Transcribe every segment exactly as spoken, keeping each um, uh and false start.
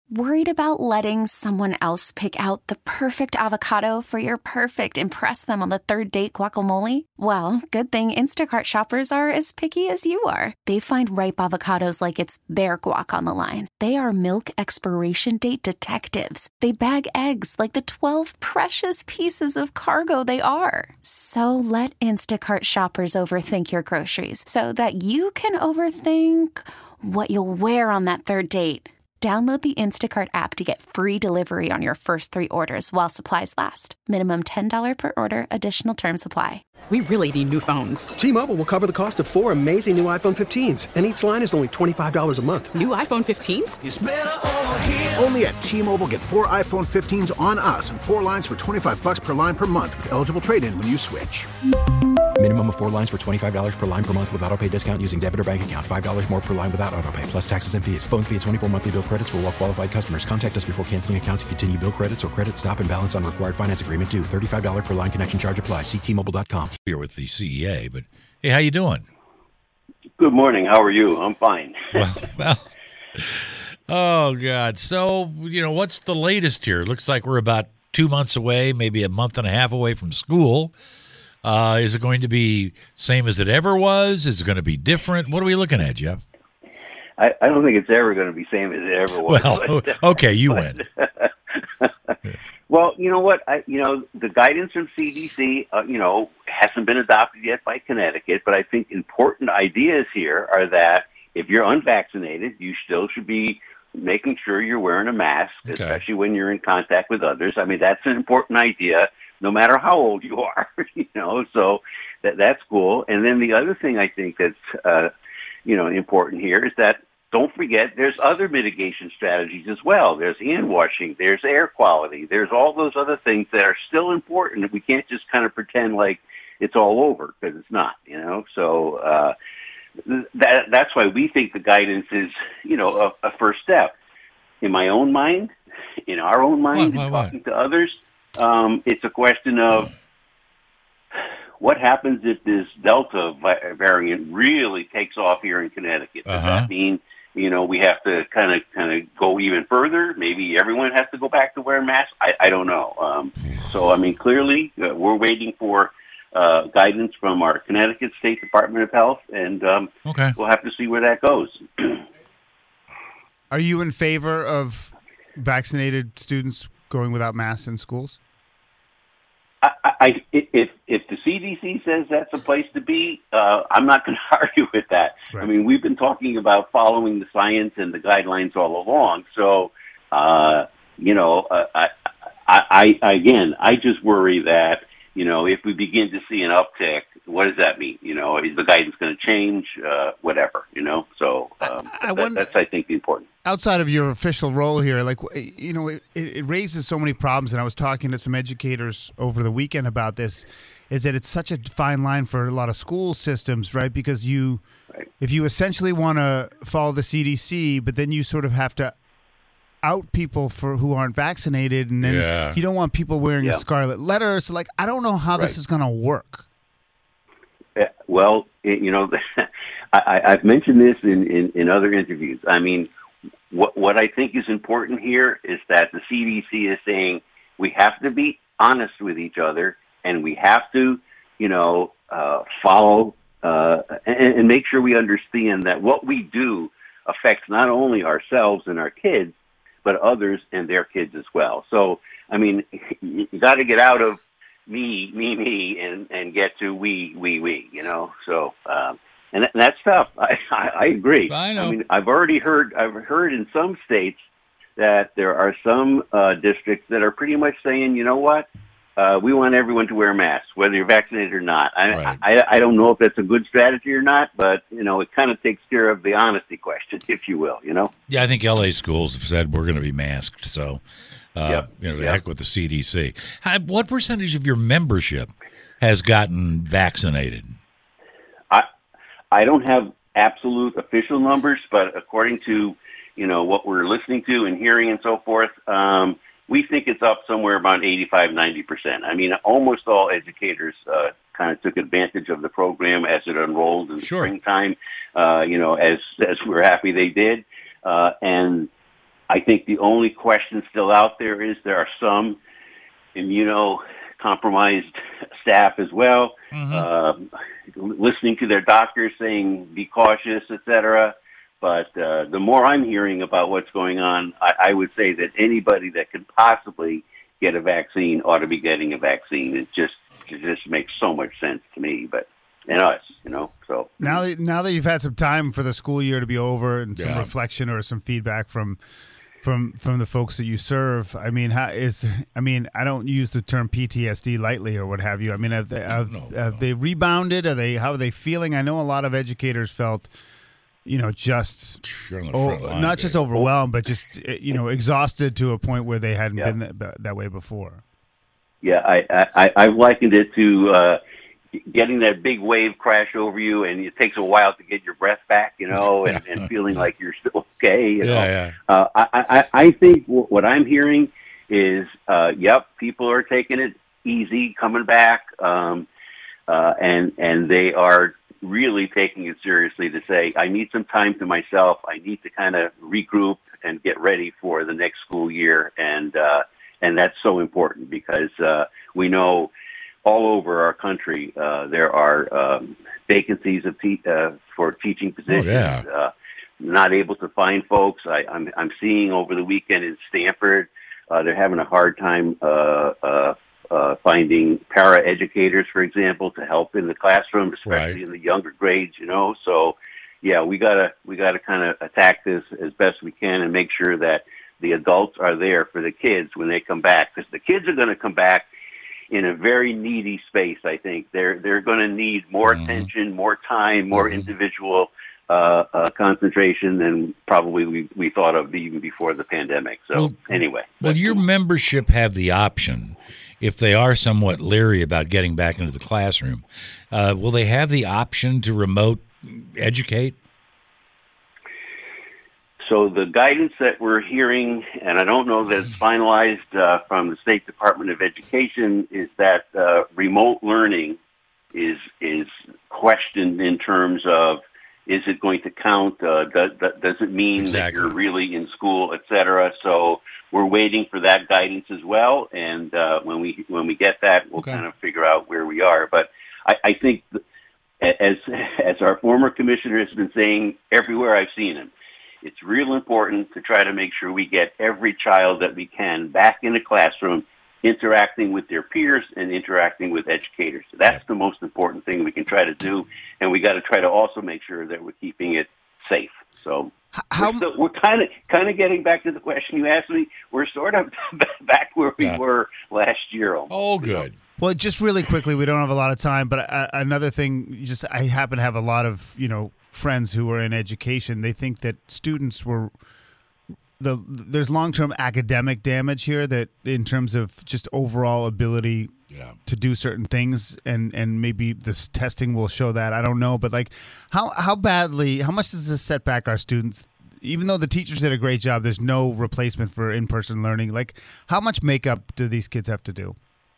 Worried about letting someone else pick out the perfect avocado for your perfect impress them on the third date guacamole? Well, good thing Instacart shoppers are as picky as you are. They find ripe avocados like it's their guac on the line. They are milk expiration date detectives. They bag eggs like the twelve precious pieces of cargo they are. So let Instacart shoppers overthink your groceries so that you can overthink what you'll wear on that third date. Download the Instacart app to get free delivery on your first three orders while supplies last. Minimum ten dollars per order. Additional terms apply. We really need new phones. T-Mobile will cover the cost of four amazing new iPhone fifteens, and each line is only twenty-five dollars a month. New iPhone fifteens? It's better over here. Only at T-Mobile, get four iPhone fifteens on us and four lines for twenty-five dollars per line per month with eligible trade-in when you switch. Minimum of four lines for twenty-five dollars per line per month with autopay discount using debit or bank account. five dollars more per line without autopay, plus taxes and fees. Phone fee at twenty-four monthly bill credits for well-qualified customers. Contact us before canceling account to continue bill credits or credit stop and balance on required finance agreement due. thirty-five dollars per line connection charge applies. See T Mobile dot com. Here with the C E A, but hey, how you doing? Good morning. How are you? I'm fine. well, well, oh, God. So, you know, what's the latest here? It looks like we're about two months away, maybe a month and a half away from school. Uh, is it going to be same as it ever was? Is it going to be different? What are we looking at, Jeff? I, I don't think it's ever going to be same as it ever was. Well, but, okay, you win. Well, you know what? I, you know, the guidance from C D C, uh, you know, hasn't been adopted yet by Connecticut, but I think important ideas here are that if you're unvaccinated, you still should be making sure you're wearing a mask, okay, especially when you're in contact with others. I mean, that's an important idea, no matter how old you are, you know, so that that's cool. And then the other thing I think that's, uh, you know, important here is that don't forget there's other mitigation strategies as well. There's hand washing, there's air quality, there's all those other things that are still important. We can't just kind of pretend like it's all over, because it's not, you know. So uh, that that's why we think the guidance is, you know, a, a first step. In my own mind, in our own mind, why, why, talking why? to others, um, it's a question of what happens if this Delta vi- variant really takes off here in Connecticut. Does Uh-huh. that mean, you know, we have to kind of kind of go even further? Maybe everyone has to go back to wear masks? I, I don't know. Um, so, I mean, clearly, uh, we're waiting for uh, guidance from our Connecticut State Department of Health, and um, okay. we'll have to see where that goes. Are you in favor of vaccinated students going without masks in schools? I, I, if if the C D C says that's a place to be, uh, I'm not going to argue with that. Right. I mean, we've been talking about following the science and the guidelines all along. So, uh, you know, uh, I, I, I, again, I just worry that, you know, if we begin to see an uptick, what does that mean? You know, is the guidance going to change? Uh, whatever, you know. So um, I, I that, wonder, that's, I think, the important. Outside of your official role here, like, you know, it, it raises so many problems, and I was talking to some educators over the weekend about this, is that it's such a fine line for a lot of school systems, right? Because you, right. if you essentially want to follow the C D C, but then you sort of have to out people for who aren't vaccinated, and then Yeah. you don't want people wearing Yeah. a scarlet letter. So, like, I don't know how Right. this is going to work. Uh, Well, it, you know, I, I've mentioned this in, in, in other interviews. I mean, what what I think is important here is that the C D C is saying we have to be honest with each other, and we have to, you know, uh, follow uh, and, and make sure we understand that what we do affects not only ourselves and our kids, but others and their kids as well. So, I mean, you got to get out of me, me, me, and, and get to we, we, we, you know. So, um, and, that, and that's tough. I, I, I agree. I know. I mean, I've already heard, I've heard in some states that there are some uh, districts that are pretty much saying, you know what, uh, we want everyone to wear masks, whether you're vaccinated or not. I, Right. I, I don't know if that's a good strategy or not, but, you know, it kind of takes care of the honesty question, if you will, you know. Yeah, I think L A schools have said we're going to be masked, so uh, Yep. you know, the Yep. heck with the C D C. How, what percentage of your membership has gotten vaccinated? I I don't have absolute official numbers, but according to, you know, what we're listening to and hearing and so forth, um, we think it's up somewhere about eighty-five, ninety percent. I mean, almost all educators uh, kind of took advantage of the program as it unrolled in the Sure. springtime, uh, you know, as, as we're happy they did. Uh, and I think the only question still out there is there are some immunocompromised staff as well, mm-hmm. uh, listening to their doctors saying be cautious, et cetera. But uh, the more I'm hearing about what's going on, I, I would say that anybody that could possibly get a vaccine ought to be getting a vaccine. It just it just makes so much sense to me, but and us, you know. So now, that, now that you've had some time for the school year to be over and some yeah. reflection or some feedback from from from the folks that you serve, I mean, how is I mean, I don't use the term P T S D lightly or what have you. I mean, have they, have, no, have no. they rebounded? Are they how are they feeling? I know a lot of educators felt, you know, just oh, line, not just overwhelmed, but just you know, exhausted to a point where they hadn't yeah. been that, that way before. Yeah, I I I've likened it to uh, getting that big wave crash over you, and it takes a while to get your breath back, you know, and, and feeling like you're still okay. You know? Yeah, yeah. Uh, I, I I think what I'm hearing is, uh, yep, people are taking it easy, coming back, um, uh, and and they are really taking it seriously to say, I need some time to myself. I need to kind of regroup and get ready for the next school year, and uh, and that's so important because uh, we know. All over our country, uh, there are um, vacancies of te- uh, for teaching positions. Oh, yeah. uh, not able to find folks. I, I'm, I'm seeing over the weekend in Stanford, uh, they're having a hard time uh, uh, uh, finding para-educators, for example, to help in the classroom, especially right. in the younger grades. You know, so yeah, we gotta we gotta kind of attack this as best we can and make sure that the adults are there for the kids when they come back, because the kids are going to come back in a very needy space. I think they're they're going to need more mm-hmm. attention, more time, more mm-hmm. individual uh, uh, concentration than probably we, we thought of even before the pandemic. So well, anyway, will your membership have the option, if they are somewhat leery about getting back into the classroom, uh, will they have the option to remote educate? So the guidance that we're hearing, and I don't know that it's finalized uh, from the State Department of Education, is that uh, remote learning is is questioned in terms of, is it going to count? Uh, does, does it mean exactly. that you're really in school, et cetera? So we're waiting for that guidance as well, and uh, when we when we get that, we'll okay. kind of figure out where we are. But I, I think, as as our former commissioner has been saying everywhere I've seen him, it's real important to try to make sure we get every child that we can back in the classroom, interacting with their peers and interacting with educators. So that's the most important thing we can try to do, and we got to try to also make sure that we're keeping it safe. So How, we're, still, we're kind of kind of getting back to the question you asked me. We're sort of back where we yeah. were last year. Almost. Oh, good. Well, just really quickly, we don't have a lot of time, but uh, another thing, just I happen to have a lot of, you know, friends who are in education. They think that students were the there's long-term academic damage here, that in terms of just overall ability yeah. to do certain things, and and maybe this testing will show that. I don't know, but like how how badly, how much does this set back our students? Even though the teachers did a great job, there's no replacement for in-person learning. Like, how much makeup do these kids have to do?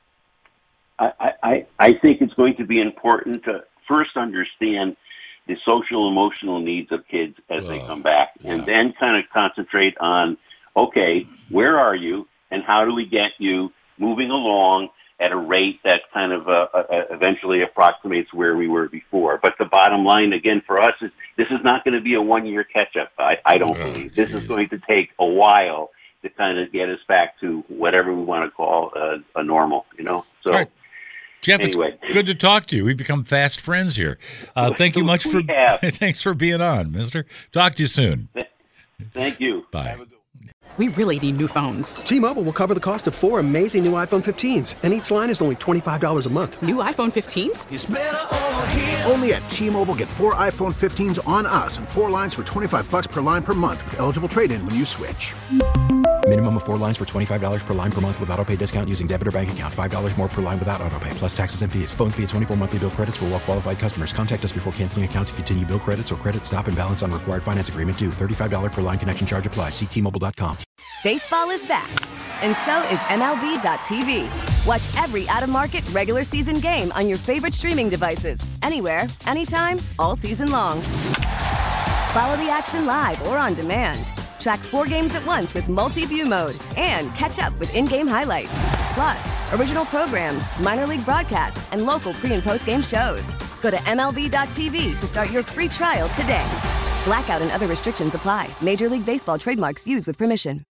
I, I, I think it's going to be important to first understand the social emotional needs of kids as uh, they come back, yeah. and then kind of concentrate on, okay, where are you, and how do we get you moving along at a rate that kind of uh, uh, eventually approximates where we were before. But the bottom line, again, for us is this is not going to be a one-year catch-up. I, I don't oh, believe. This geez. is going to take a while to kind of get us back to whatever we want to call a, a normal, you know? So. All right. Jeff, anyway. It's good to talk to you. We've become fast friends here. Uh, thank you much for thanks for being on, mister. Talk to you soon. Thank you. Bye. We really need new phones. T-Mobile will cover the cost of four amazing new iPhone fifteens, and each line is only twenty-five dollars a month. New iPhone fifteens? It's better over here. Only at T-Mobile, get four iPhone fifteens on us and four lines for twenty-five bucks per line per month with eligible trade-in when you switch. Minimum of four lines for twenty-five dollars per line per month with autopay discount using debit or bank account. five dollars more per line without autopay, plus taxes and fees. Phone fee at twenty-four monthly bill credits for well-qualified customers. Contact us before canceling account to continue bill credits or credit stop and balance on required finance agreement due. thirty-five dollars per line connection charge applies. See T Mobile dot com. Baseball is back, and so is M L B dot T V. Watch every out-of-market regular season game on your favorite streaming devices. Anywhere, anytime, all season long. Follow the action live or on demand. Track four games at once with multi-view mode and catch up with in-game highlights. Plus, original programs, minor league broadcasts, and local pre- and post-game shows. Go to M L B dot T V to start your free trial today. Blackout and other restrictions apply. Major League Baseball trademarks used with permission.